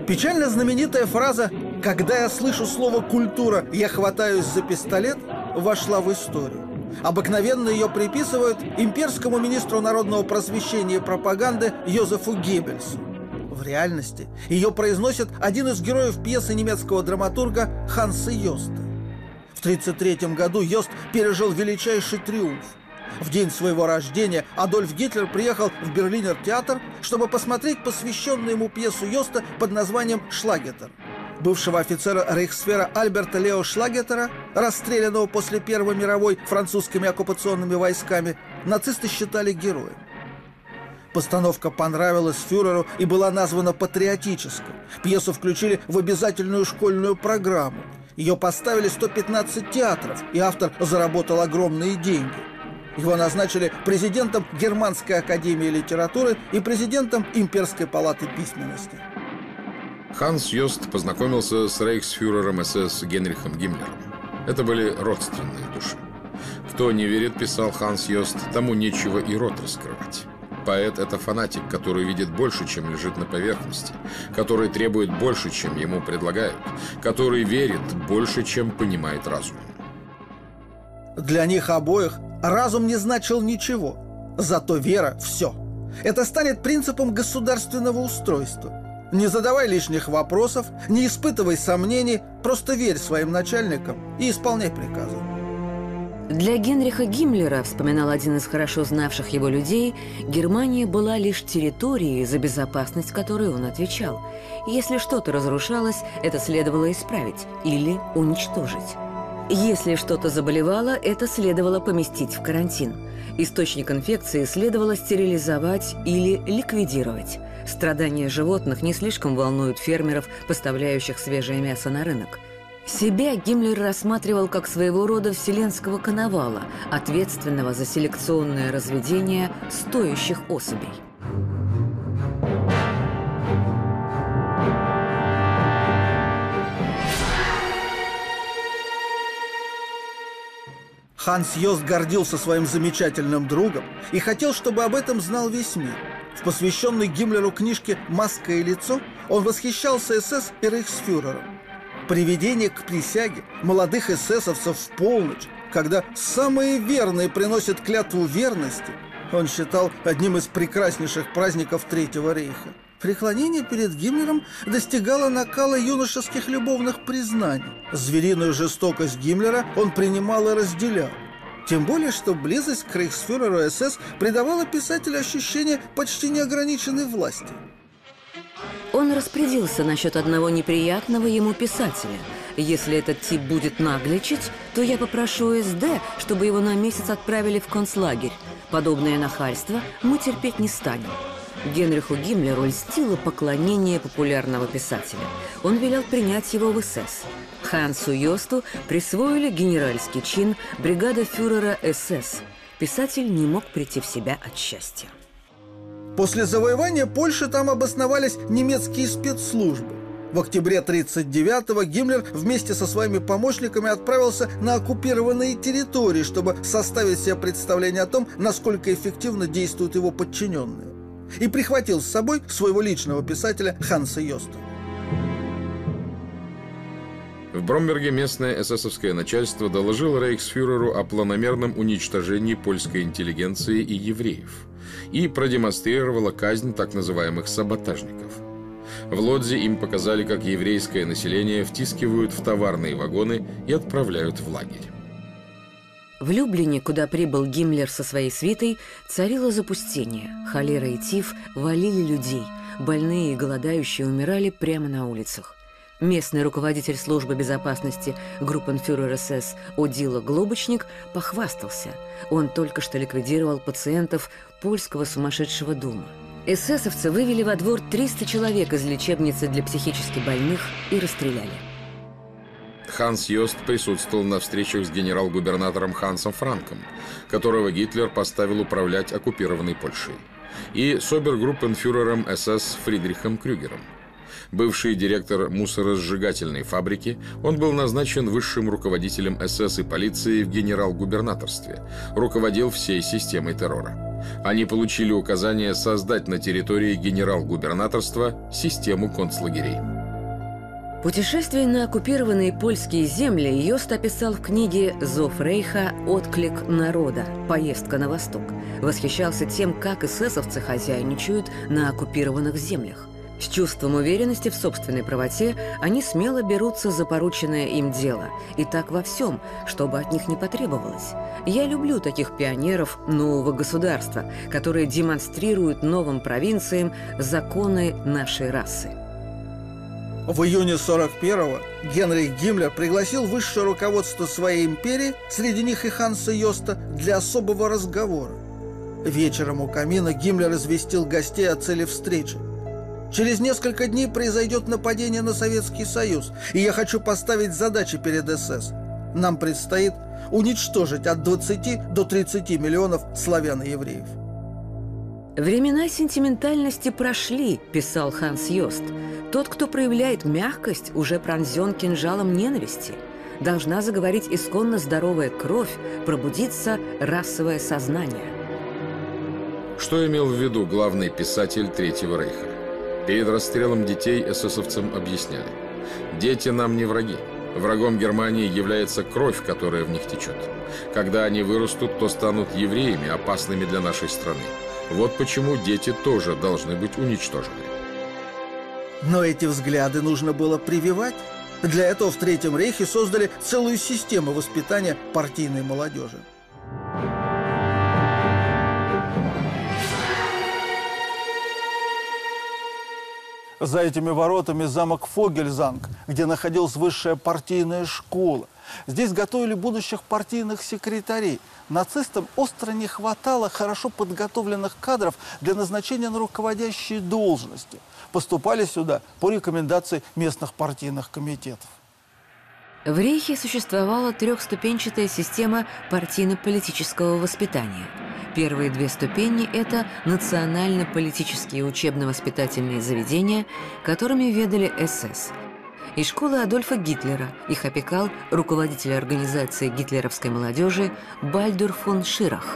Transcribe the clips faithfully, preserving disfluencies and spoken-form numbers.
Печально знаменитая фраза «Когда я слышу слово «культура», я хватаюсь за пистолет» вошла в историю. Обыкновенно ее приписывают имперскому министру народного просвещения и пропаганды Йозефу Геббельсу. В реальности ее произносит один из героев пьесы немецкого драматурга Ханса Йоста. В тысяча девятьсот тридцать третьем году Йост пережил величайший триумф. В день своего рождения Адольф Гитлер приехал в Берлинер театр, чтобы посмотреть посвященную ему пьесу Йоста под названием «Шлагетер». Бывшего офицера рейхсвера Альберта Лео Шлагетера, расстрелянного после Первой мировой французскими оккупационными войсками, нацисты считали героем. Постановка понравилась фюреру и была названа патриотической. Пьесу включили в обязательную школьную программу. Ее поставили сто пятнадцать театров, и автор заработал огромные деньги. Его назначили президентом Германской академии литературы и президентом Имперской палаты письменности. Ханс Йост познакомился с рейхсфюрером СС Генрихом Гиммлером. Это были родственные души. Кто не верит, писал Ханс Йост, тому нечего и рот раскрывать. Поэт – это фанатик, который видит больше, чем лежит на поверхности, который требует больше, чем ему предлагают, который верит больше, чем понимает разумом. Для них обоих разум не значил ничего, зато вера – все. Это станет принципом государственного устройства. Не задавай лишних вопросов, не испытывай сомнений, просто верь своим начальникам и исполняй приказы. Для Генриха Гиммлера, вспоминал один из хорошо знавших его людей, Германия была лишь территорией, за безопасность которой он отвечал. Если что-то разрушалось, это следовало исправить или уничтожить. Если что-то заболевало, это следовало поместить в карантин. Источник инфекции следовало стерилизовать или ликвидировать. Страдания животных не слишком волнуют фермеров, поставляющих свежее мясо на рынок. Себя Гиммлер рассматривал как своего рода вселенского коновала, ответственного за селекционное разведение стоящих особей. Ханс Йост гордился своим замечательным другом и хотел, чтобы об этом знал весь мир. В посвященной Гиммлеру книжке «Маска и лицо» он восхищался СС и рейхсфюрером. Приведение к присяге молодых эсэсовцев в полночь, когда самые верные приносят клятву верности, он считал одним из прекраснейших праздников Третьего рейха. Преклонение перед Гиммлером достигало накала юношеских любовных признаний. Звериную жестокость Гиммлера он принимал и разделял. Тем более, что близость к рейхсфюреру СС придавала писателю ощущение почти неограниченной власти. Он распорядился насчет одного неприятного ему писателя. Если этот тип будет нагличить, то я попрошу СД, чтобы его на месяц отправили в концлагерь. Подобное нахальство мы терпеть не станем. Генриху Гиммлеру льстило поклонение популярного писателя. Он велел принять его в СС. Хансу Йосту присвоили генеральский чин бригады фюрера СС. Писатель не мог прийти в себя от счастья. После завоевания Польши там обосновались немецкие спецслужбы. В октябре тридцать девятого Гиммлер вместе со своими помощниками отправился на оккупированные территории, чтобы составить себе представление о том, насколько эффективно действуют его подчиненные. И прихватил с собой своего личного писателя Ханса Йоста. В Бромберге местное эсэсовское начальство доложило рейхсфюреру о планомерном уничтожении польской интеллигенции и евреев и продемонстрировало казнь так называемых саботажников. В Лодзе им показали, как еврейское население втискивают в товарные вагоны и отправляют в лагерь. В Люблине, куда прибыл Гиммлер со своей свитой, царило запустение. Холера и тиф валили людей. Больные и голодающие умирали прямо на улицах. Местный руководитель службы безопасности группенфюрер СС Одила Глобочник похвастался. Он только что ликвидировал пациентов польского сумасшедшего дома. Эсэсовцы вывели во двор триста человек из лечебницы для психически больных и расстреляли. Ханс Йост присутствовал на встречах с генерал-губернатором Хансом Франком, которого Гитлер поставил управлять оккупированной Польшей, и с обергруппенфюрером СС Фридрихом Крюгером. Бывший директор мусоросжигательной фабрики, он был назначен высшим руководителем СС и полиции в генерал-губернаторстве, руководил всей системой террора. Они получили указание создать на территории генерал-губернаторства систему концлагерей. Путешествие на оккупированные польские земли Йост описал в книге «Зов Рейха. Отклик народа. Поездка на восток». Восхищался тем, как эсэсовцы хозяйничают на оккупированных землях. С чувством уверенности в собственной правоте они смело берутся за порученное им дело. И так во всем, что бы от них не потребовалось. Я люблю таких пионеров нового государства, которые демонстрируют новым провинциям законы нашей расы. В июне сорок первого Генрих Гиммлер пригласил высшее руководство своей империи, среди них и Ханса Йоста, для особого разговора. Вечером у камина Гиммлер известил гостей о цели встречи. «Через несколько дней произойдет нападение на Советский Союз, и я хочу поставить задачи перед СС. Нам предстоит уничтожить от двадцати до тридцати миллионов славян и евреев». «Времена сентиментальности прошли», – писал Ханс Йост. «Тот, кто проявляет мягкость, уже пронзен кинжалом ненависти. Должна заговорить исконно здоровая кровь, пробудиться расовое сознание». Что имел в виду главный писатель Третьего Рейха? Перед расстрелом детей эсэсовцам объясняли: «Дети нам не враги. Врагом Германии является кровь, которая в них течет. Когда они вырастут, то станут евреями, опасными для нашей страны. Вот почему дети тоже должны быть уничтожены». Но эти взгляды нужно было прививать. Для этого в Третьем Рейхе создали целую систему воспитания партийной молодежи. За этими воротами замок Фогельзанг, где находилась высшая партийная школа. Здесь готовили будущих партийных секретарей. Нацистам остро не хватало хорошо подготовленных кадров для назначения на руководящие должности. Поступали сюда по рекомендации местных партийных комитетов. В Рейхе существовала трехступенчатая система партийно-политического воспитания. Первые две ступени – это национально-политические учебно-воспитательные заведения, которыми ведали СС. И школы Адольфа Гитлера. Их опекал руководитель организации гитлеровской молодежи Бальдур фон Ширах.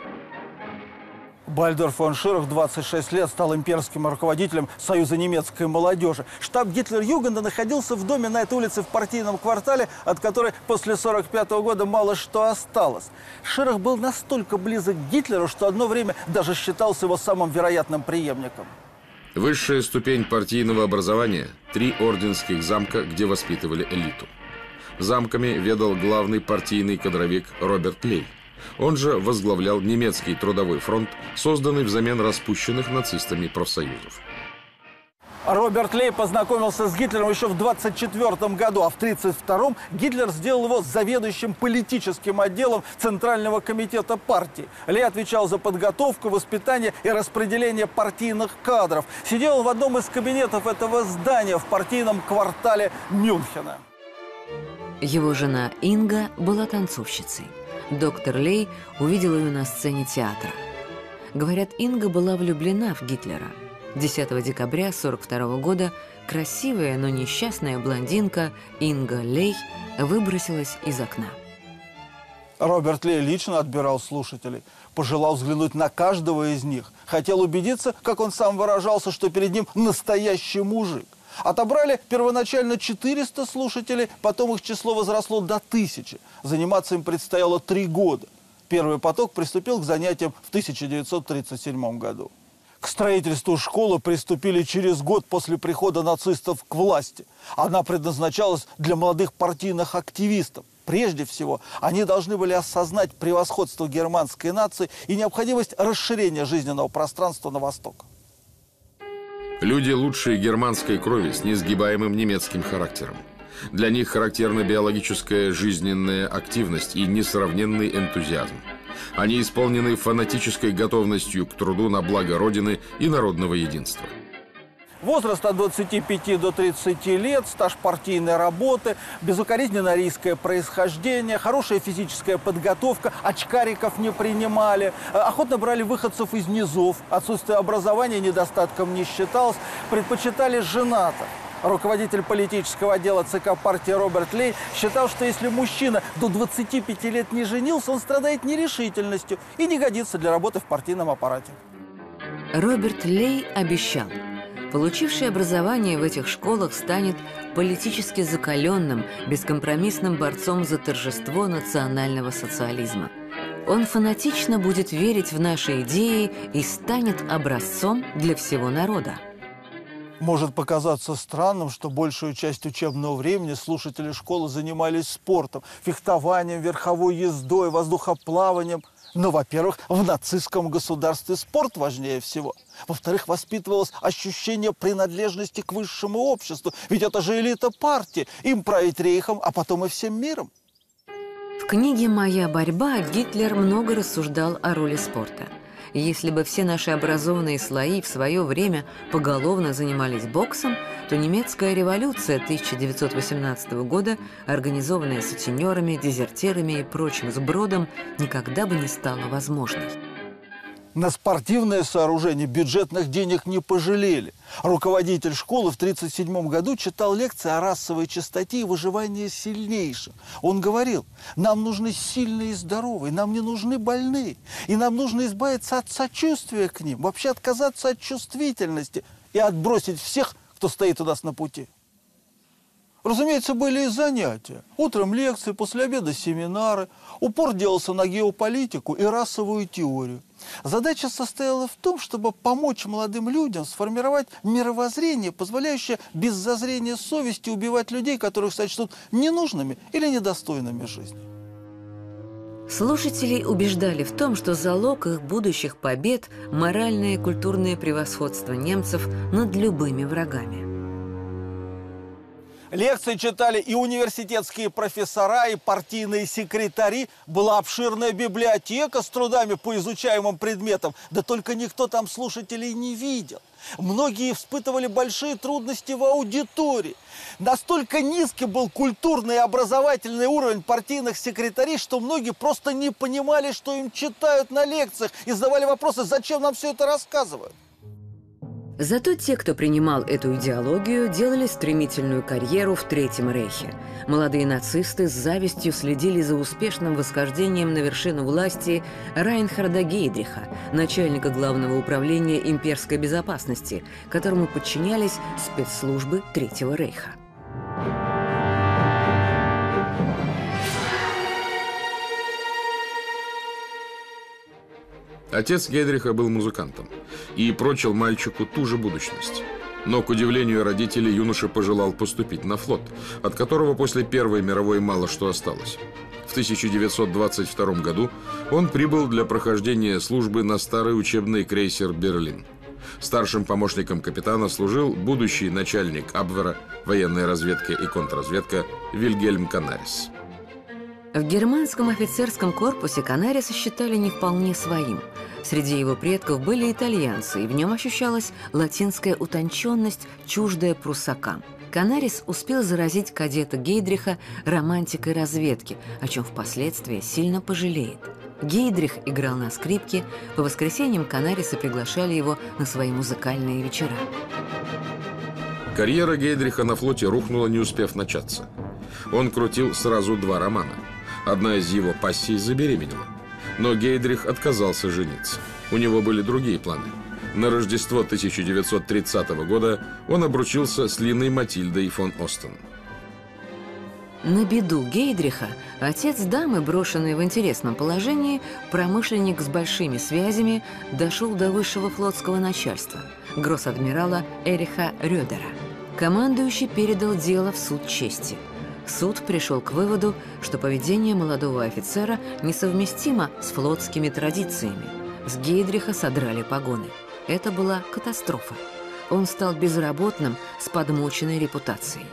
Бальдур фон Ширах двадцать шесть лет стал имперским руководителем Союза немецкой молодежи. Штаб Гитлер-Югенда находился в доме на этой улице в партийном квартале, от которой после сорок пятого года мало что осталось. Ширах был настолько близок к Гитлеру, что одно время даже считался его самым вероятным преемником. Высшая ступень партийного образования – три орденских замка, где воспитывали элиту. Замками ведал главный партийный кадровик Роберт Лей. Он же возглавлял немецкий трудовой фронт, созданный взамен распущенных нацистами профсоюзов. Роберт Лей познакомился с Гитлером еще в двадцать четвёртом году, а в тридцать втором Гитлер сделал его заведующим политическим отделом Центрального комитета партии. Лей отвечал за подготовку, воспитание и распределение партийных кадров. Сидел он в одном из кабинетов этого здания в партийном квартале Мюнхена. Его жена Инга была танцовщицей. Доктор Лей увидел ее на сцене театра. Говорят, Инга была влюблена в Гитлера. десятого декабря сорок второго года красивая, но несчастная блондинка Инга Лей выбросилась из окна. Роберт Лей лично отбирал слушателей, пожелал взглянуть на каждого из них. Хотел убедиться, как он сам выражался, что перед ним настоящий мужик. Отобрали первоначально четыреста слушателей, потом их число возросло до тысячи. Заниматься им предстояло три года. Первый поток приступил к занятиям в тысяча девятьсот тридцать седьмом году. К строительству школы приступили через год после прихода нацистов к власти. Она предназначалась для молодых партийных активистов. Прежде всего, они должны были осознать превосходство германской нации и необходимость расширения жизненного пространства на восток. Люди лучшей германской крови с несгибаемым немецким характером. Для них характерна биологическая жизненная активность и несравненный энтузиазм. Они исполнены фанатической готовностью к труду на благо Родины и народного единства. Возраст от двадцати пяти до тридцати лет, стаж партийной работы, безукоризненное арийское происхождение, хорошая физическая подготовка, очкариков не принимали, охотно брали выходцев из низов, отсутствие образования недостатком не считалось, предпочитали женатых. Руководитель политического отдела ЦК партии Роберт Лей считал, что если мужчина до двадцати пяти лет не женился, он страдает нерешительностью и не годится для работы в партийном аппарате. Роберт Лей обещал: Получивший образование в этих школах станет политически закаленным, бескомпромиссным борцом за торжество национального социализма. Он фанатично будет верить в наши идеи и станет образцом для всего народа. Может показаться странным, что большую часть учебного времени слушатели школы занимались спортом, фехтованием, верховой ездой, воздухоплаванием. Но, во-первых, в нацистском государстве спорт важнее всего. Во-вторых, воспитывалось ощущение принадлежности к высшему обществу. Ведь это же элита партии. Им править рейхом, а потом и всем миром. В книге «Моя борьба» Гитлер много рассуждал о роли спорта. Если бы все наши образованные слои в свое время поголовно занимались боксом, то немецкая революция тысяча девятьсот восемнадцатого года, организованная сутенерами, дезертирами и прочим сбродом, никогда бы не стала возможной. На спортивное сооружение бюджетных денег не пожалели. Руководитель школы в тысяча девятьсот тридцать седьмом году читал лекции о расовой чистоте и выживании сильнейших. Он говорил, нам нужны сильные и здоровые, нам не нужны больные. И нам нужно избавиться от сочувствия к ним, вообще отказаться от чувствительности и отбросить всех, кто стоит у нас на пути. Разумеется, были и занятия. Утром лекции, после обеда семинары. Упор делался на геополитику и расовую теорию. Задача состояла в том, чтобы помочь молодым людям сформировать мировоззрение, позволяющее без зазрения совести убивать людей, которых сочтут ненужными или недостойными жизни. Слушателей убеждали в том, что залог их будущих побед – моральное и культурное превосходство немцев над любыми врагами. Лекции читали и университетские профессора, и партийные секретари. Была обширная библиотека с трудами по изучаемым предметам. Да только никто там слушателей не видел. Многие испытывали большие трудности в аудитории. Настолько низкий был культурный и образовательный уровень партийных секретарей, что многие просто не понимали, что им читают на лекциях, и задавали вопросы, зачем нам все это рассказывают. Зато те, кто принимал эту идеологию, делали стремительную карьеру в Третьем Рейхе. Молодые нацисты с завистью следили за успешным восхождением на вершину власти Райнхарда Гейдриха, начальника Главного управления имперской безопасности, которому подчинялись спецслужбы Третьего Рейха. Отец Гейдриха был музыкантом и прочил мальчику ту же будущность. Но, к удивлению родителей, юноша пожелал поступить на флот, от которого после Первой мировой мало что осталось. В тысяча девятьсот двадцать втором году он прибыл для прохождения службы на старый учебный крейсер «Берлин». Старшим помощником капитана служил будущий начальник Абвера, военная разведка и контрразведка Вильгельм Канарис. В германском офицерском корпусе Канариса считали не вполне своим. Среди его предков были итальянцы, и в нем ощущалась латинская утонченность, чуждая пруссакам. Канарис успел заразить кадета Гейдриха романтикой разведки, о чем впоследствии сильно пожалеет. Гейдрих играл на скрипке, по воскресеньям Канариса приглашали его на свои музыкальные вечера. Карьера Гейдриха на флоте рухнула, не успев начаться. Он крутил сразу два романа. Одна из его пассий забеременела. Но Гейдрих отказался жениться. У него были другие планы. На Рождество тысяча девятьсот тридцатого года он обручился с Линой Матильдой фон Остен. На беду Гейдриха отец дамы, брошенный в интересном положении, промышленник с большими связями, дошел до высшего флотского начальства, гросс-адмирала Эриха Рёдера. Командующий передал дело в суд чести. Суд пришел к выводу, что поведение молодого офицера несовместимо с флотскими традициями. С Гейдриха содрали погоны. Это была катастрофа. Он стал безработным с подмоченной репутацией.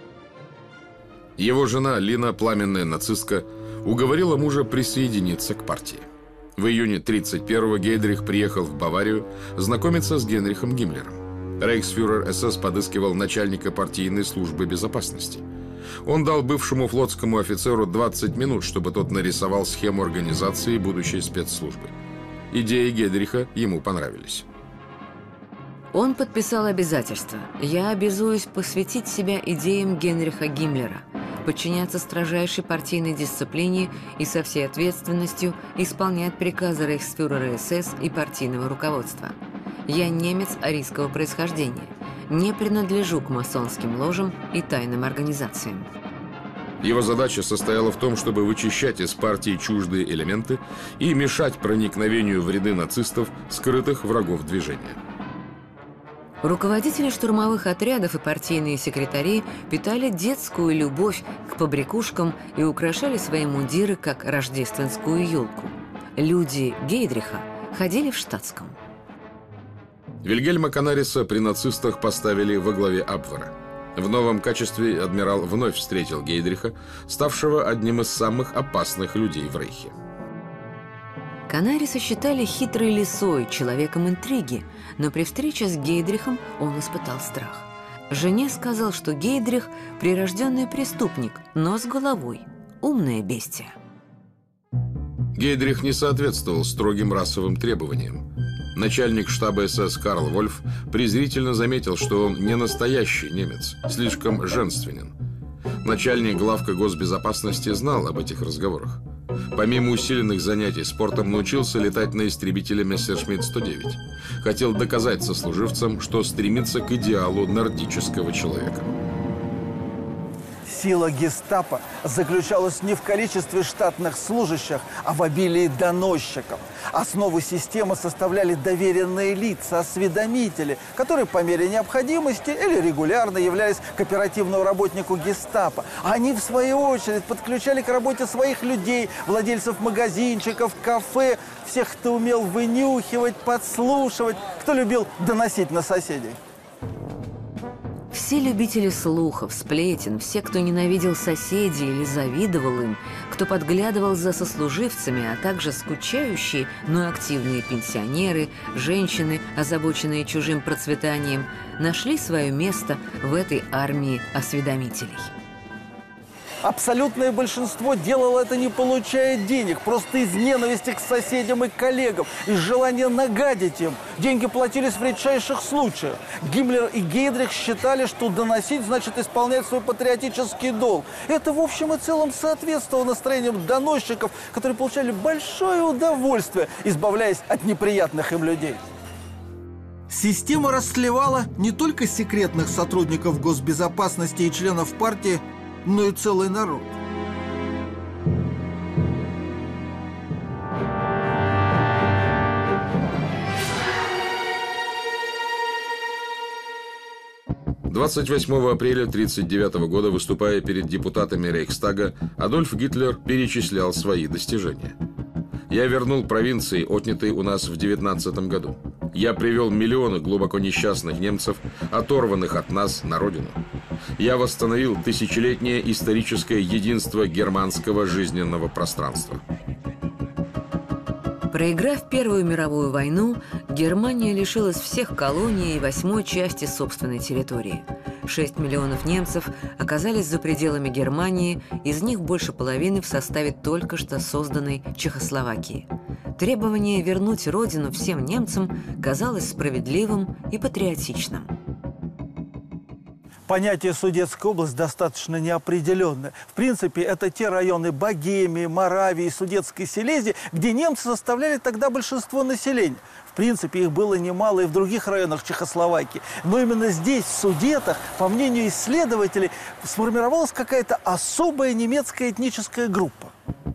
Его жена, Лина, пламенная нацистка, уговорила мужа присоединиться к партии. В июне тридцать первого Гейдрих приехал в Баварию знакомиться с Генрихом Гиммлером. Рейхсфюрер СС подыскивал начальника партийной службы безопасности. Он дал бывшему флотскому офицеру двадцать минут, чтобы тот нарисовал схему организации будущей спецслужбы. Идеи Гейдриха ему понравились. Он подписал обязательство. «Я обязуюсь посвятить себя идеям Генриха Гиммлера, подчиняться строжайшей партийной дисциплине и со всей ответственностью исполнять приказы рейхсфюрера СС и партийного руководства. Я немец арийского происхождения. не принадлежу к масонским ложам и тайным организациям. Его задача состояла в том, чтобы вычищать из партии чуждые элементы и мешать проникновению в ряды нацистов, скрытых врагов движения. Руководители штурмовых отрядов и партийные секретари питали детскую любовь к побрякушкам и украшали свои мундиры, как рождественскую елку. Люди Гейдриха ходили в штатском. Вильгельма Канариса при нацистах поставили во главе Абвера. В новом качестве адмирал вновь встретил Гейдриха, ставшего одним из самых опасных людей в Рейхе. Канариса считали хитрой лисой, человеком интриги, но при встрече с Гейдрихом он испытал страх. Жене сказал, что Гейдрих – прирожденный преступник, но с головой, умное бестия. Гейдрих не соответствовал строгим расовым требованиям. Начальник штаба СС Карл Вольф презрительно заметил, что он не настоящий немец, слишком женственен. Начальник главка госбезопасности знал об этих разговорах. Помимо усиленных занятий спортом, научился летать на истребителе Мессершмитт сто девять. Хотел доказать сослуживцам, что стремится к идеалу нордического человека. Сила гестапо заключалась не в количестве штатных служащих, а в обилии доносчиков. Основу системы составляли доверенные лица, осведомители, которые по мере необходимости или регулярно являлись к оперативному работнику гестапо. Они, в свою очередь, подключали к работе своих людей, владельцев магазинчиков, кафе, всех, кто умел вынюхивать, подслушивать, кто любил доносить на соседей. Все любители слухов, сплетен, все, кто ненавидел соседей или завидовал им, кто подглядывал за сослуживцами, а также скучающие, но активные пенсионеры, женщины, озабоченные чужим процветанием, нашли свое место в этой армии осведомителей. Абсолютное большинство делало это, не получая денег, просто из ненависти к соседям и коллегам, из желания нагадить им. Деньги платились в редчайших случаях. Гиммлер и Гейдрих считали, что доносить значит исполнять свой патриотический долг. Это в общем и целом соответствовало настроениям доносчиков, которые получали большое удовольствие, избавляясь от неприятных им людей. Система расслевала не только секретных сотрудников госбезопасности и членов партии, но и целый народ. двадцать восьмого апреля тысяча девятьсот тридцать девятого года, выступая перед депутатами Рейхстага, Адольф Гитлер перечислял свои достижения. «Я вернул провинции, отнятые у нас в девятнадцатом году. Я привел миллионы глубоко несчастных немцев, оторванных от нас, на родину. Я восстановил тысячелетнее историческое единство германского жизненного пространства». Проиграв Первую мировую войну, Германия лишилась всех колоний и восьмой части собственной территории. Шесть миллионов немцев оказались за пределами Германии, из них больше половины в составе только что созданной Чехословакии. Требование вернуть родину всем немцам казалось справедливым и патриотичным. Понятие Судетская область достаточно неопределенное. В принципе, это те районы Богемии, Моравии, Судетской Силезии, где немцы составляли тогда большинство населения. В принципе, их было немало и в других районах Чехословакии. Но именно здесь, в Судетах, по мнению исследователей, сформировалась какая-то особая немецкая этническая группа.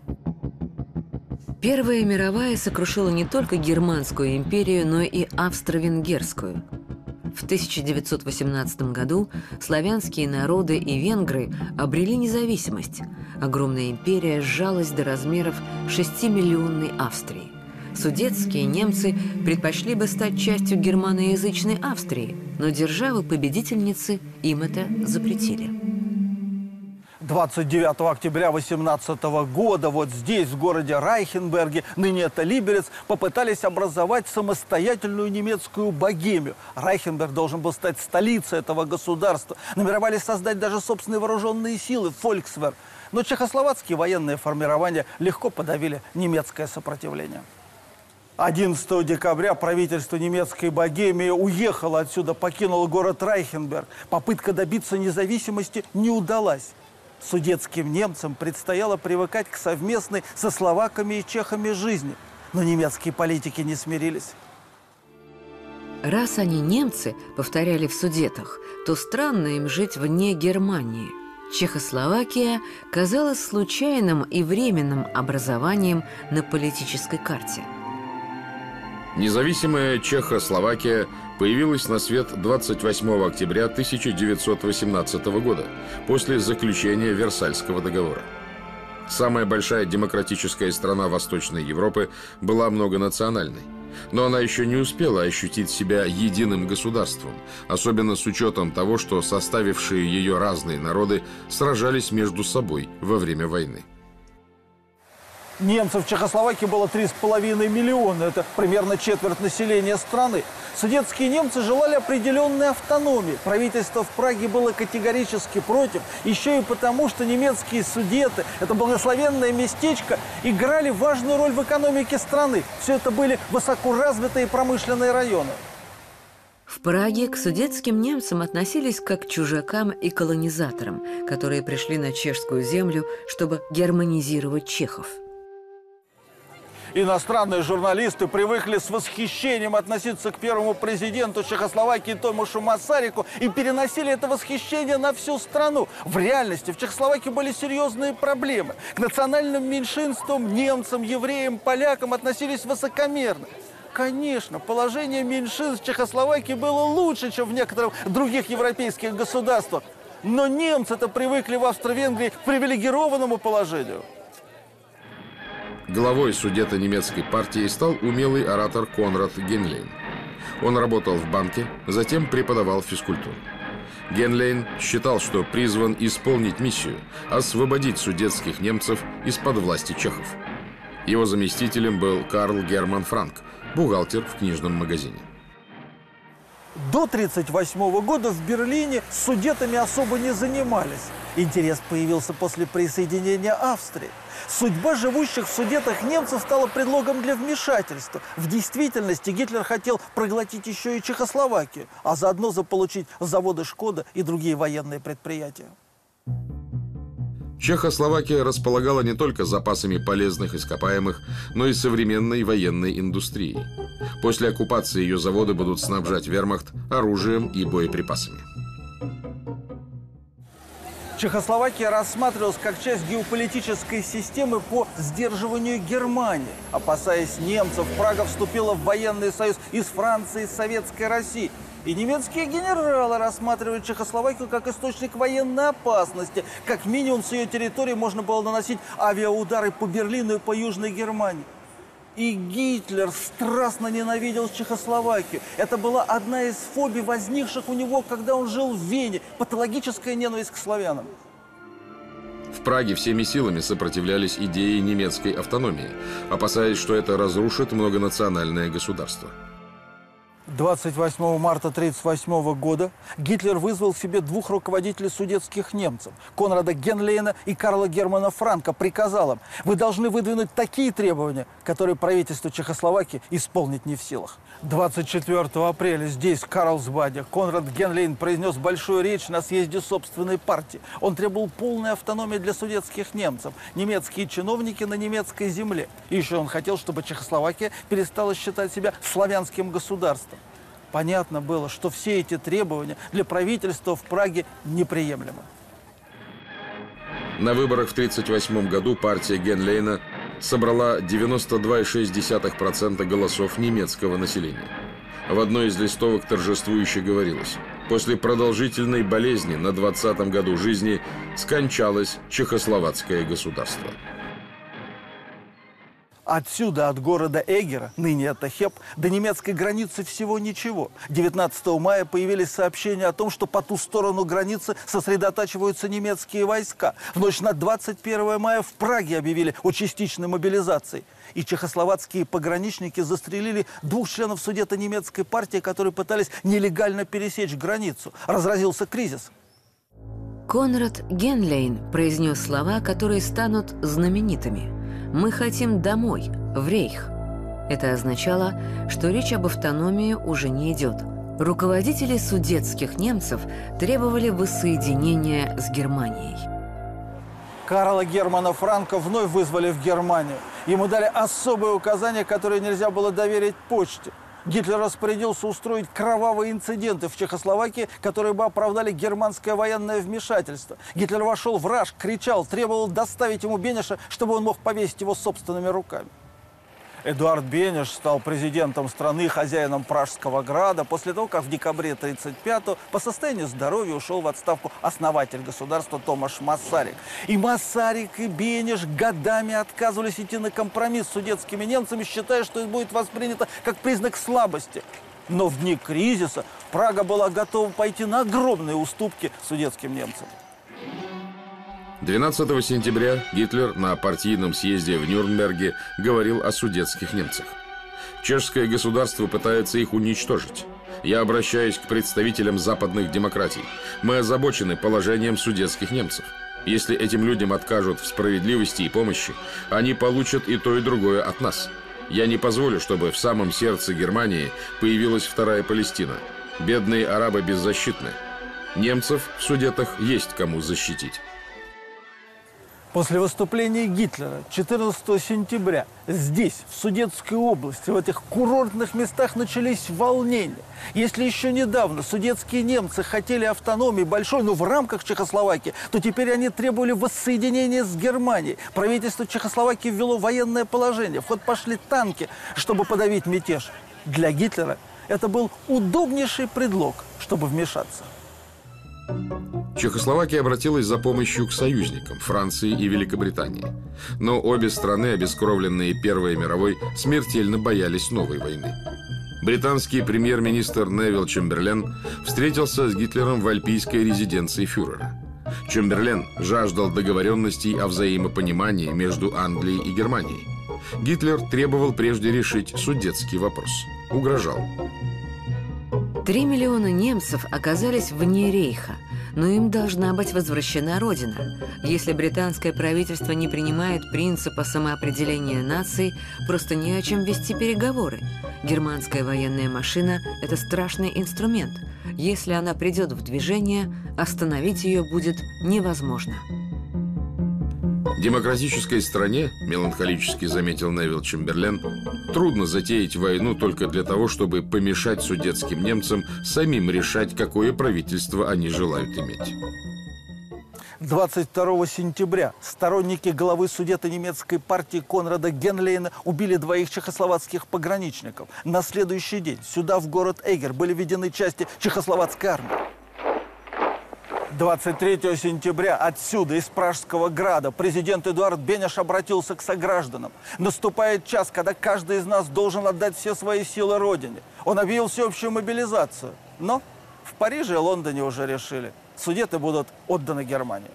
Первая мировая сокрушила не только Германскую империю, но и Австро-Венгерскую. В тысяча девятьсот восемнадцатом году славянские народы и венгры обрели независимость. Огромная империя сжалась до размеров шестимиллионной Австрии. Судетские немцы предпочли бы стать частью германоязычной Австрии, но державы-победительницы им это запретили. двадцать девятого октября восемнадцатого года вот здесь, в городе Райхенберге, ныне это Либерец, попытались образовать самостоятельную немецкую Богемию. Райхенберг должен был стать столицей этого государства. Намеревались создать даже собственные вооруженные силы – фольксвер. Но чехословацкие военные формирования легко подавили немецкое сопротивление. одиннадцатого декабря правительство немецкой Богемии уехало отсюда, покинуло город Райхенберг. Попытка добиться независимости не удалась. Судетским немцам предстояло привыкать к совместной со словаками и чехами жизни. Но немецкие политики не смирились. Раз они немцы, повторяли в Судетах, то странно им жить вне Германии. Чехословакия казалась случайным и временным образованием на политической карте. Независимая Чехословакия появилась на свет двадцать восьмого октября тысяча девятьсот восемнадцатого года после заключения Версальского договора. Самая большая демократическая страна Восточной Европы была многонациональной. Но она еще не успела ощутить себя единым государством, особенно с учетом того, что составившие ее разные народы сражались между собой во время войны. Немцев в Чехословакии было три с половиной миллиона. Это примерно четверть населения страны. Судетские немцы желали определенной автономии. Правительство в Праге было категорически против. Еще и потому, что немецкие Судеты, это благословенное местечко, играли важную роль в экономике страны. Все это были высокоразвитые промышленные районы. В Праге к судетским немцам относились как к чужакам и колонизаторам, которые пришли на чешскую землю, чтобы германизировать чехов. Иностранные журналисты привыкли с восхищением относиться к первому президенту Чехословакии Томашу Масарику и переносили это восхищение на всю страну. В реальности в Чехословакии были серьезные проблемы. К национальным меньшинствам, немцам, евреям, полякам относились высокомерно. Конечно, положение меньшинств в Чехословакии было лучше, чем в некоторых других европейских государствах. Но немцы-то привыкли в Австро-Венгрии к привилегированному положению. Главой Судето-немецкой партии стал умелый оратор Конрад Генлейн. Он работал в банке, затем преподавал физкультуру. Генлейн считал, что призван исполнить миссию – освободить судетских немцев из-под власти чехов. Его заместителем был Карл Герман Франк, бухгалтер в книжном магазине. До тысяча девятьсот тридцать восьмого года в Берлине с судетами особо не занимались. Интерес появился после присоединения Австрии. Судьба живущих в Судетах немцев стала предлогом для вмешательства. В действительности Гитлер хотел проглотить еще и Чехословакию, а заодно заполучить заводы «Шкода» и другие военные предприятия. Чехословакия располагала не только запасами полезных ископаемых, но и современной военной индустрией. После оккупации ее заводы будут снабжать вермахт оружием и боеприпасами. Чехословакия рассматривалась как часть геополитической системы по сдерживанию Германии. Опасаясь немцев, Прага вступила в военный союз и с Францией, и с Советской Россией. И немецкие генералы рассматривали Чехословакию как источник военной опасности. Как минимум с ее территории можно было наносить авиаудары по Берлину и по Южной Германии. И Гитлер страстно ненавидел Чехословакию. Это была одна из фобий, возникших у него, когда он жил в Вене. Патологическая ненависть к славянам. В Праге всеми силами сопротивлялись идее немецкой автономии, опасаясь, что это разрушит многонациональное государство. двадцать восьмого марта тысяча девятьсот тридцать восьмого года Гитлер вызвал к себе двух руководителей судетских немцев, Конрада Генлейна и Карла Германа Франка, приказал им: вы должны выдвинуть такие требования, которые правительство Чехословакии исполнить не в силах. двадцать четвёртого апреля здесь, в Карлсбаде, Конрад Генлейн произнес большую речь на съезде собственной партии. Он требовал полной автономии для судетских немцев, немецкие чиновники на немецкой земле. И еще он хотел, чтобы Чехословакия перестала считать себя славянским государством. Понятно было, что все эти требования для правительства в Праге неприемлемы. На выборах в тысяча девятьсот тридцать восьмом году партия Генлейна собрала девяносто два и шесть десятых процента голосов немецкого населения. В одной из листовок торжествующе говорилось: после продолжительной болезни на двадцатом году жизни скончалось чехословацкое государство. Отсюда, от города Эгера, ныне это Хеп, до немецкой границы всего ничего. девятнадцатого мая появились сообщения о том, что по ту сторону границы сосредотачиваются немецкие войска. В ночь на двадцать первое мая в Праге объявили о частичной мобилизации. И чехословацкие пограничники застрелили двух членов Судета немецкой партии, которые пытались нелегально пересечь границу. Разразился кризис. Конрад Генлейн произнес слова, которые станут знаменитыми. «Мы хотим домой, в Рейх». Это означало, что речь об автономии уже не идет. Руководители судетских немцев требовали воссоединения с Германией. Карла Германа Франка вновь вызвали в Германию. Ему дали особые указания, которые нельзя было доверить почте. Гитлер распорядился устроить кровавые инциденты в Чехословакии, которые бы оправдали германское военное вмешательство. Гитлер вошел в раж, кричал, требовал доставить ему Бенеша, чтобы он мог повесить его собственными руками. Эдуард Бенеш стал президентом страны, хозяином Пражского града, после того, как в декабре тысяча девятьсот тридцать пятого по состоянию здоровья ушел в отставку основатель государства Томаш Массарик. И Массарик, и Бенеш годами отказывались идти на компромисс с судетскими немцами, считая, что это будет воспринято как признак слабости. Но в дни кризиса Прага была готова пойти на огромные уступки судетским немцам. двенадцатого сентября Гитлер на партийном съезде в Нюрнберге говорил о судетских немцах. Чешское государство пытается их уничтожить. Я обращаюсь к представителям западных демократий. Мы озабочены положением судетских немцев. Если этим людям откажут в справедливости и помощи, они получат и то, и другое от нас. Я не позволю, чтобы в самом сердце Германии появилась вторая Палестина. Бедные арабы беззащитны. Немцев в Судетах есть кому защитить. После выступления Гитлера четырнадцатого сентября здесь, в Судетской области, в этих курортных местах начались волнения. Если еще недавно судетские немцы хотели автономии большой, но в рамках Чехословакии, то теперь они требовали воссоединения с Германией. Правительство Чехословакии ввело военное положение. В ход пошли танки, чтобы подавить мятеж. Для Гитлера это был удобнейший предлог, чтобы вмешаться. Чехословакия обратилась за помощью к союзникам Франции и Великобритании. Но обе страны, обескровленные Первой мировой, смертельно боялись новой войны. Британский премьер-министр Невилл Чемберлен встретился с Гитлером в альпийской резиденции фюрера. Чемберлен жаждал договоренностей о взаимопонимании между Англией и Германией. Гитлер требовал прежде решить судетский вопрос. Угрожал. Три миллиона немцев оказались вне рейха, но им должна быть возвращена родина. Если британское правительство не принимает принципа самоопределения наций, просто не о чем вести переговоры. Германская военная машина – это страшный инструмент. Если она придет в движение, остановить ее будет невозможно. Демократической стране, меланхолически заметил Невилл Чемберлен, трудно затеять войну только для того, чтобы помешать судетским немцам самим решать, какое правительство они желают иметь. двадцать второго сентября сторонники главы судето-немецкой партии Конрада Генлейна убили двоих чехословацких пограничников. На следующий день сюда, в город Эгер, были введены части чехословацкой армии. двадцать третьего сентября отсюда, из Пражского града, президент Эдуард Бенеш обратился к согражданам. Наступает час, когда каждый из нас должен отдать все свои силы Родине. Он объявил всеобщую мобилизацию. Но в Париже и Лондоне уже решили, судеты будут отданы Германии.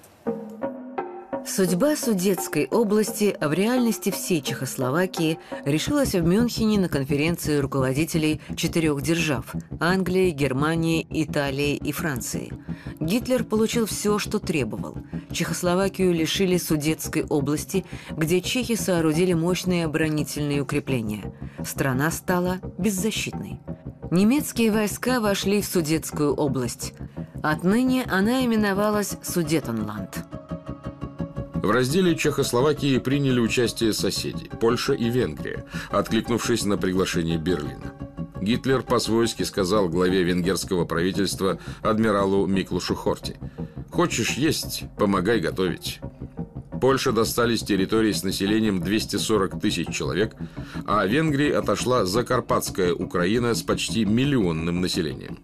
Судьба Судетской области, а в реальности всей Чехословакии, решилась в Мюнхене на конференции руководителей четырех держав – Англии, Германии, Италии и Франции. Гитлер получил все, что требовал. Чехословакию лишили Судетской области, где чехи соорудили мощные оборонительные укрепления. Страна стала беззащитной. Немецкие войска вошли в Судетскую область. Отныне она именовалась Судетенланд. В разделе Чехословакии приняли участие соседи – Польша и Венгрия, откликнувшись на приглашение Берлина. Гитлер по-свойски сказал главе венгерского правительства адмиралу Миклушу Хорти: «Хочешь есть – помогай готовить». Польше достались территории с населением двести сорок тысяч человек, а Венгрии отошла Закарпатская Украина с почти миллионным населением.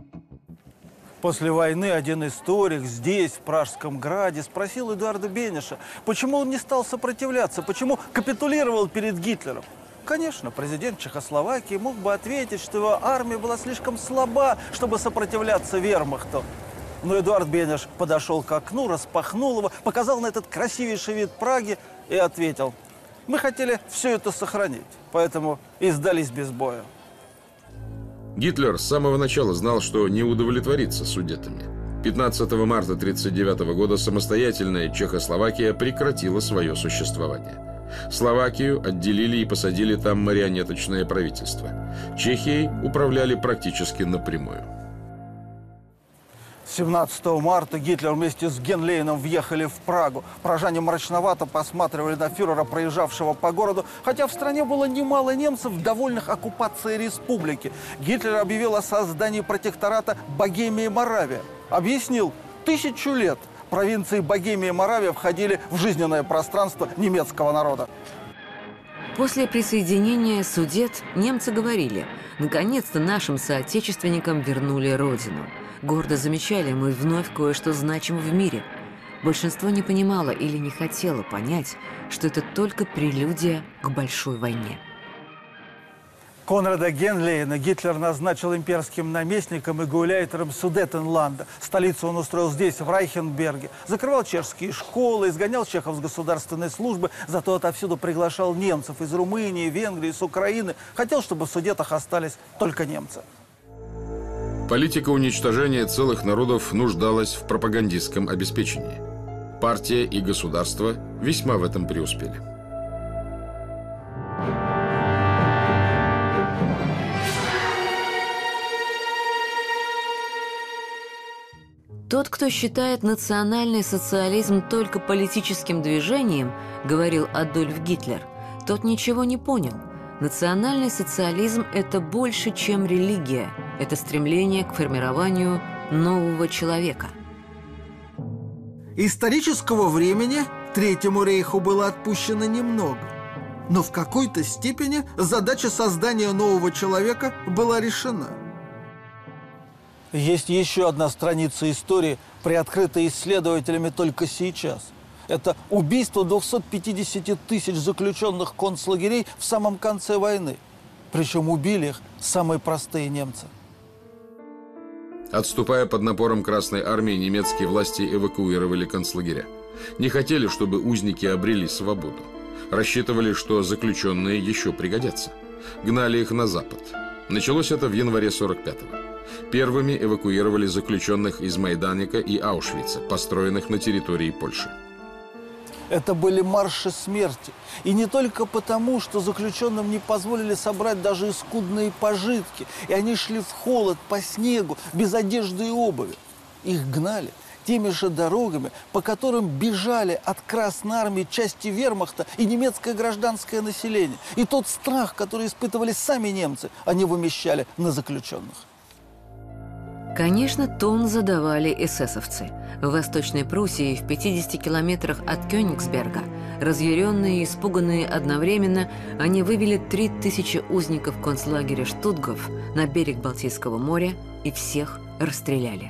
После войны один историк здесь, в Пражском граде, спросил Эдуарда Бенеша, почему он не стал сопротивляться, почему капитулировал перед Гитлером. Конечно, президент Чехословакии мог бы ответить, что его армия была слишком слаба, чтобы сопротивляться вермахту. Но Эдуард Бенеш подошел к окну, распахнул его, показал на этот красивейший вид Праги и ответил: «Мы хотели все это сохранить, поэтому и сдались без боя». Гитлер с самого начала знал, что не удовлетворится судетами. пятнадцатого марта тысяча девятьсот тридцать девятого года самостоятельная Чехословакия прекратила свое существование. Словакию отделили и посадили там марионеточное правительство. Чехией управляли практически напрямую. семнадцатого марта Гитлер вместе с Генлейном въехали в Прагу. Прожане мрачновато посматривали на фюрера, проезжавшего по городу, хотя в стране было немало немцев, довольных оккупацией республики. Гитлер объявил о создании протектората Богемия и Моравия. Объяснил, тысячу лет провинции Богемия и Моравия входили в жизненное пространство немецкого народа. После присоединения Судет немцы говорили: наконец-то нашим соотечественникам вернули родину. Гордо замечали: мы вновь кое-что значим в мире. Большинство не понимало или не хотело понять, что это только прелюдия к большой войне. Конрада Генлейна Гитлер назначил имперским наместником и гауляйтером Судетенланда. Столицу он устроил здесь, в Райхенберге. Закрывал чешские школы, изгонял чехов с государственной службы, зато отовсюду приглашал немцев из Румынии, Венгрии, с Украины. Хотел, чтобы в Судетах остались только немцы. Политика уничтожения целых народов нуждалась в пропагандистском обеспечении. Партия и государство весьма в этом преуспели. Тот, кто считает национальный социализм только политическим движением, говорил Адольф Гитлер, тот ничего не понял. Национальный социализм – это больше, чем религия. Это стремление к формированию нового человека. Исторического времени Третьему рейху было отпущено немного. Но в какой-то степени задача создания нового человека была решена. Есть еще одна страница истории, приоткрытая исследователями только сейчас. Это убийство двухсот пятидесяти тысяч заключенных концлагерей в самом конце войны. Причем убили их самые простые немцы. Отступая под напором Красной армии, немецкие власти эвакуировали концлагеря. Не хотели, чтобы узники обрели свободу. Рассчитывали, что заключенные еще пригодятся. Гнали их на запад. Началось это в январе сорок пятого. Первыми эвакуировали заключенных из Майданека и Аушвица, построенных на территории Польши. Это были марши смерти. И не только потому, что заключенным не позволили собрать даже и скудные пожитки. И они шли в холод, по снегу, без одежды и обуви. Их гнали теми же дорогами, по которым бежали от Красной армии части вермахта и немецкое гражданское население. И тот страх, который испытывали сами немцы, они вымещали на заключенных. Конечно, тон задавали эсэсовцы. В Восточной Пруссии, в пятидесяти километрах от Кёнигсберга, разъяренные и испуганные одновременно, они вывели три тысячи узников концлагеря Штутгоф на берег Балтийского моря и всех расстреляли.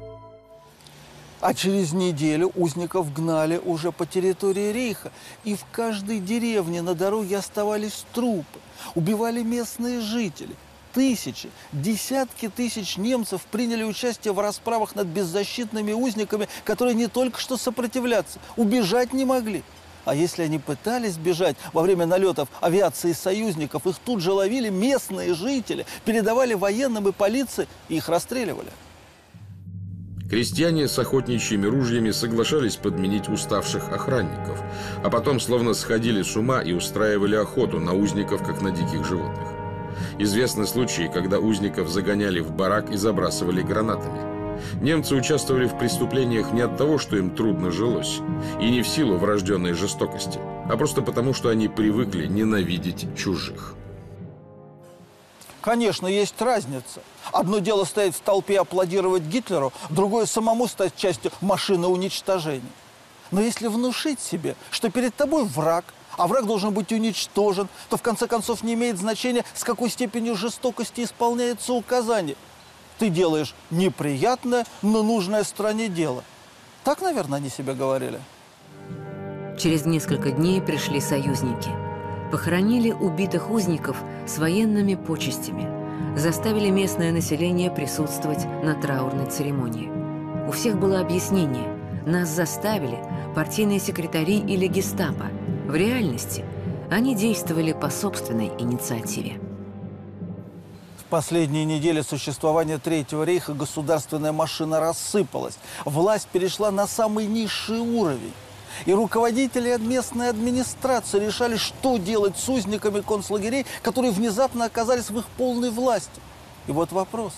А через неделю узников гнали уже по территории рейха. И в каждой деревне на дороге оставались трупы. Убивали местные жители. Тысячи, десятки тысяч немцев приняли участие в расправах над беззащитными узниками, которые не только что сопротивляться, убежать не могли. А если они пытались бежать во время налетов авиации союзников, их тут же ловили местные жители, передавали военным и полиции, и их расстреливали. Крестьяне с охотничьими ружьями соглашались подменить уставших охранников, а потом словно сходили с ума и устраивали охоту на узников, как на диких животных. Известны случаи, когда узников загоняли в барак и забрасывали гранатами. Немцы участвовали в преступлениях не от того, что им трудно жилось, и не в силу врожденной жестокости, а просто потому, что они привыкли ненавидеть чужих. Конечно, есть разница. Одно дело стоять в толпе и аплодировать Гитлеру, другое самому стать частью машины уничтожения. Но если внушить себе, что перед тобой враг, а враг должен быть уничтожен, то в конце концов не имеет значения, с какой степенью жестокости исполняется указание. Ты делаешь неприятное, но нужное стране дело. Так, наверное, они себе говорили. Через несколько дней пришли союзники. Похоронили убитых узников с военными почестями. Заставили местное население присутствовать на траурной церемонии. У всех было объяснение. Нас заставили партийные секретари или гестапо. В реальности они действовали по собственной инициативе. В последние недели существования Третьего рейха государственная машина рассыпалась. Власть перешла на самый низший уровень. И руководители местной администрации решали, что делать с узниками концлагерей, которые внезапно оказались в их полной власти. И вот вопрос,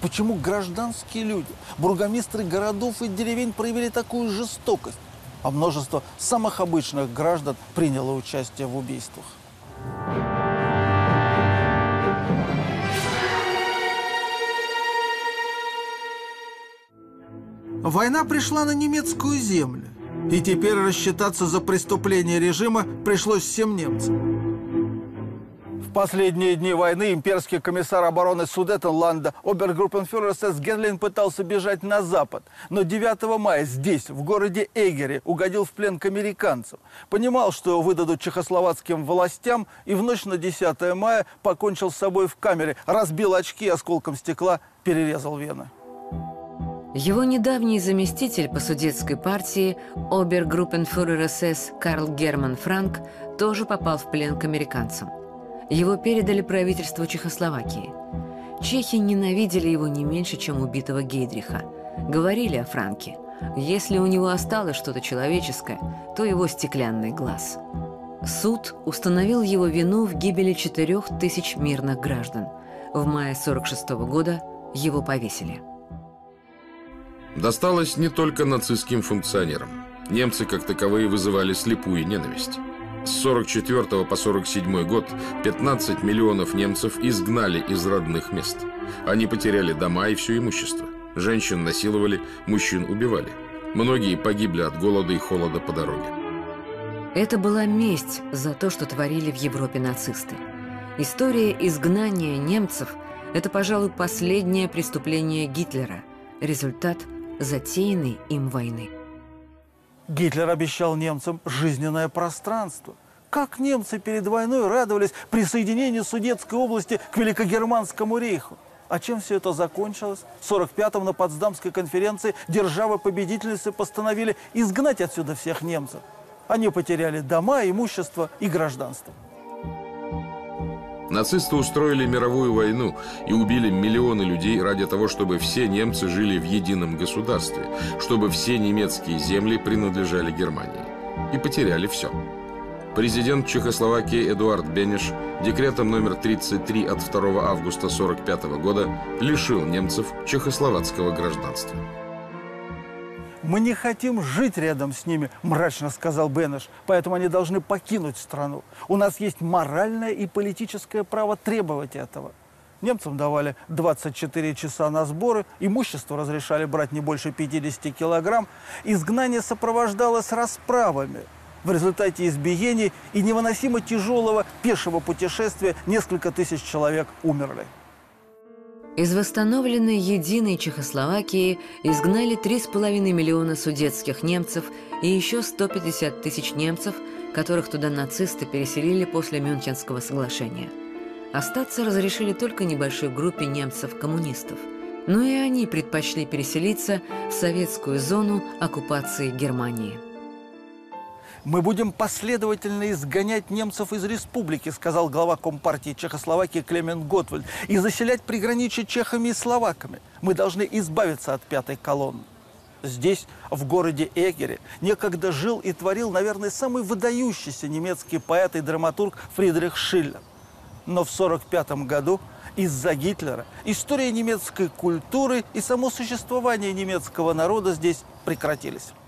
Почему гражданские люди, бургомистры городов и деревень проявили такую жестокость, а множество самых обычных граждан приняло участие в убийствах? Война пришла на немецкую землю, и теперь рассчитаться за преступления режима пришлось всем немцам. В последние дни войны имперский комиссар обороны Судетенланда обергруппенфюрер СС Генлин пытался бежать на запад, но девятого мая здесь, в городе Эгере, угодил в плен к американцам. Понимал, что его выдадут чехословацким властям, и в ночь на десятое мая покончил с собой в камере, разбил очки осколком стекла, перерезал вены. Его недавний заместитель по судетской партии, обергруппенфюрер СС Карл Герман Франк, тоже попал в плен к американцам. Его передали правительству Чехословакии. Чехи ненавидели его не меньше, чем убитого Гейдриха. Говорили о Франке. Если у него осталось что-то человеческое, то его стеклянный глаз. Суд установил его вину в гибели четырех тысяч мирных граждан. В мае сорок шестого года его повесили. Досталось не только нацистским функционерам. Немцы, как таковые, вызывали слепую ненависть. С сорок четвёртого по сорок седьмой год пятнадцать миллионов немцев изгнали из родных мест. Они потеряли дома и все имущество. Женщин насиловали, мужчин убивали. Многие погибли от голода и холода по дороге. Это была месть за то, что творили в Европе нацисты. История изгнания немцев – это, пожалуй, последнее преступление Гитлера, результат затеянной им войны. Гитлер обещал немцам жизненное пространство. Как немцы перед войной радовались присоединению Судетской области к Великогерманскому рейху. А чем все это закончилось? В сорок пятом на Потсдамской конференции державы-победительницы постановили изгнать отсюда всех немцев. Они потеряли дома, имущество и гражданство. Нацисты устроили мировую войну и убили миллионы людей ради того, чтобы все немцы жили в едином государстве, чтобы все немецкие земли принадлежали Германии. И потеряли все. Президент Чехословакии Эдуард Бенеш декретом номер тридцать три от второго августа сорок пятого года лишил немцев чехословацкого гражданства. «Мы не хотим жить рядом с ними», – мрачно сказал Бенеш, «поэтому они должны покинуть страну. У нас есть моральное и политическое право требовать этого». Немцам давали двадцать четыре часа на сборы, имущество разрешали брать не больше пятидесяти килограмм, изгнание сопровождалось расправами. В результате избиений и невыносимо тяжелого пешего путешествия несколько тысяч человек умерли. Из восстановленной единой Чехословакии изгнали три с половиной миллиона судетских немцев и еще сто пятьдесят тысяч немцев, которых туда нацисты переселили после Мюнхенского соглашения. Остаться разрешили только небольшой группе немцев-коммунистов, но и они предпочли переселиться в советскую зону оккупации Германии. «Мы будем последовательно изгонять немцев из республики», сказал глава Компартии Чехословакии Клемент Готвальд, «и заселять приграничье чехами и словаками. Мы должны избавиться от пятой колонны». Здесь, в городе Эгере, некогда жил и творил, наверное, самый выдающийся немецкий поэт и драматург Фридрих Шиллер. Но в сорок пятом году из-за Гитлера история немецкой культуры и само существование немецкого народа здесь прекратились.